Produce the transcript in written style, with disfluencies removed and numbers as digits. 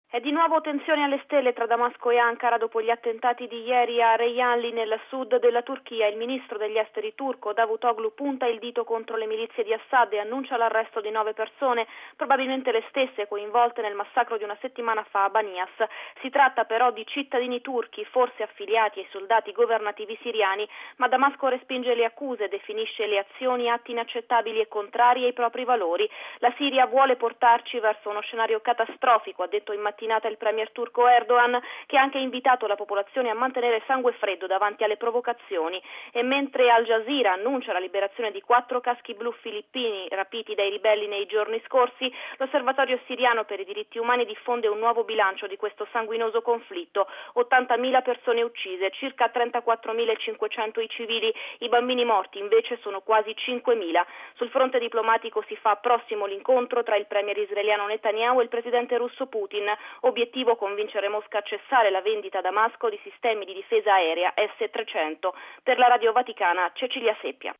E di nuovo tensione alle stelle tra Damasco e Ankara dopo gli attentati di ieri a Reyhanli nel sud della Turchia. Il ministro degli esteri turco Davutoglu punta il dito contro le milizie di Assad e annuncia l'arresto di 9 persone, probabilmente le stesse coinvolte nel massacro di una settimana fa a Banias. Si tratta però di cittadini turchi, forse affiliati ai soldati governativi siriani, ma Damasco respinge le accuse, definisce le azioni atti inaccettabili e contrari ai propri valori. La Siria vuole portarci verso uno scenario catastrofico, ha detto in mattinata il premier turco Erdogan, che ha anche invitato la popolazione a mantenere sangue freddo davanti alle provocazioni. E mentre Al Jazeera annuncia la liberazione di 4 caschi blu filippini rapiti dai ribelli nei giorni scorsi, l'Osservatorio siriano per i diritti umani diffonde un nuovo bilancio di questo sanguinoso conflitto: 80.000 persone uccise, circa 34.500 i civili, i bambini morti invece sono quasi 5.000. Sul fronte diplomatico si fa prossimo l'incontro tra il premier israeliano Netanyahu e il presidente russo Putin. Obiettivo: convincere Mosca a cessare la vendita a Damasco di sistemi di difesa aerea S-300. Per la Radio Vaticana, Cecilia Seppia.